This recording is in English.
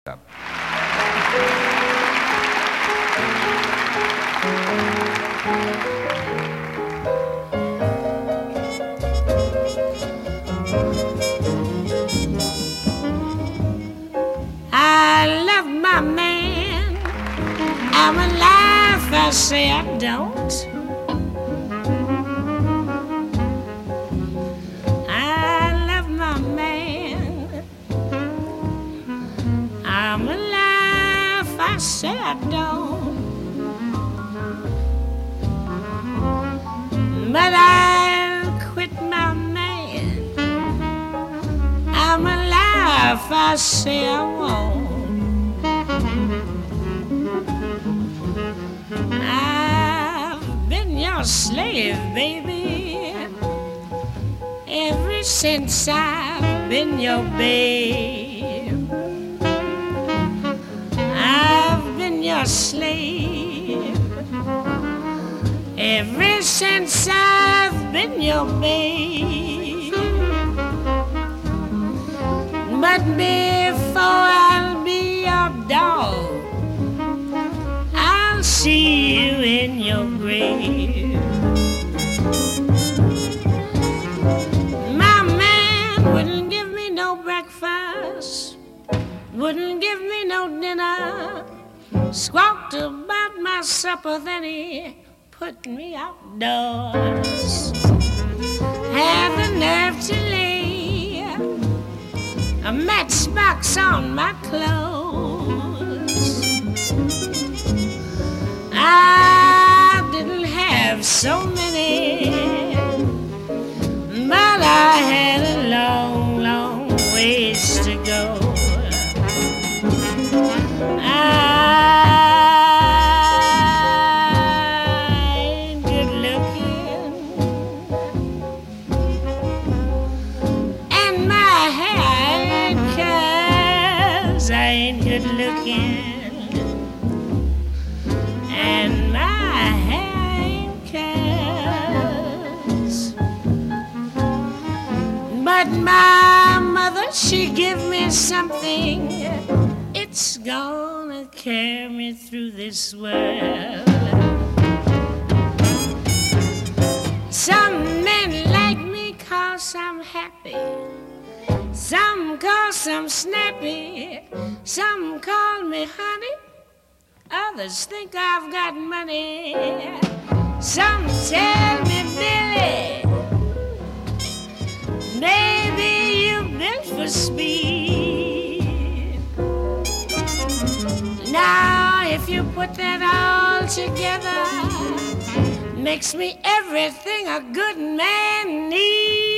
I love my man. I'm alive, I say I don't. I love my man. I'm alive, I say I don't. But I'll quit my man. I'm alive, I say I won't. I've been your slave, baby, ever since I've been your babe. I've been your slave ever since I've been your babe. But before I'll be your dog, I'll see you in your grave. My man wouldn't give me no breakfast, wouldn't give me no dinner, squawked about my supper, then he put me outdoors. Had the nerve to lay a matchbox on my clothes. I didn't have so many, but I had a long, long ways to go. Good looking, and my hair ain't curls. But my mother, she give me something, it's gonna carry me through this world. Some men like me 'cause I'm happy, some cause I'm snappy, some call me honey, others think I've got money. Some tell me, Billy, baby, you're built for speed. Now, if you put that all together, makes me everything a good man needs.